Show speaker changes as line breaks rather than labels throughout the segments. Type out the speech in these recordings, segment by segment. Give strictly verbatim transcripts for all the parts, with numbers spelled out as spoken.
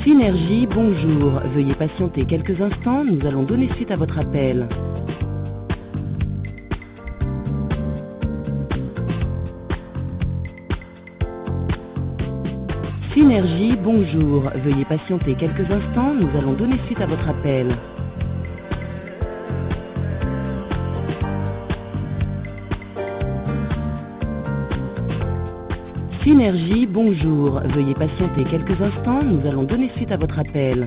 Synergie, bonjour. Veuillez patienter quelques instants, nous allons donner suite à votre appel. Synergie, bonjour. Veuillez patienter quelques instants, nous allons donner suite à votre appel. Synergie, bonjour. Veuillez patienter quelques instants, nous allons donner suite à votre appel.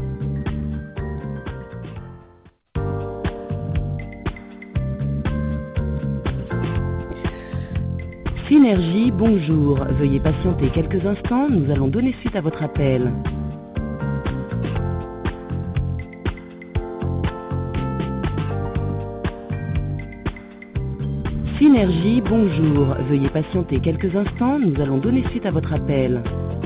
Synergie, bonjour. Veuillez patienter quelques instants, nous allons donner suite à votre appel. Synergie, bonjour. Veuillez patienter quelques instants, nous allons donner suite à votre appel.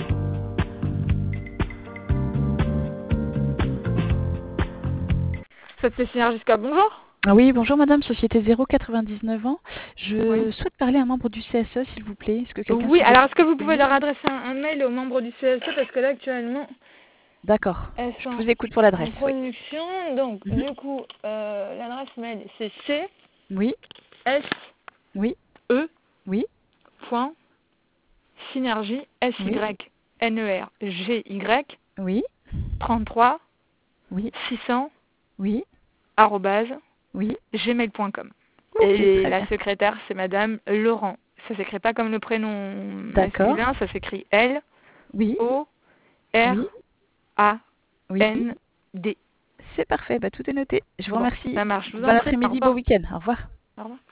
Ça te fait Synergie jusqu'à bonjour.
Ah oui, bonjour madame, société zéro quatre-vingt-dix-neuf ans. Je
Oui.
souhaite parler à un membre du C S E, s'il vous plaît. Est-ce que quelqu'un
Oui,
serait
alors est-ce que vous pouvez
disponible?
leur adresser un, un mail aux membres du C S E parce que là actuellement
D'accord,
elles
je
sont
vous écoute pour
en
l'adresse, oui.
production. Donc
Mhm.
du coup euh, l'adresse mail c'est c
Oui,
s
oui,
e
oui,
point synergie s
oui,
y n e r g y
oui,
trente-trois
oui,
six cents
oui,
arobase
oui.
gmail point com.
Ok,
Et
très
la
bien.
secrétaire c'est Madame Laurent. Ça s'écrit pas comme le prénom masculin,
D'accord.
ça s'écrit L
Oui,
O
oui,
R A
oui.
N D.
C'est parfait, bah, tout est noté. Je vous
Bon,
remercie.
ça marche. Je vous
Bon
en prie. Au
après-midi, beau
revoir.
week-end. Au revoir.
Au revoir.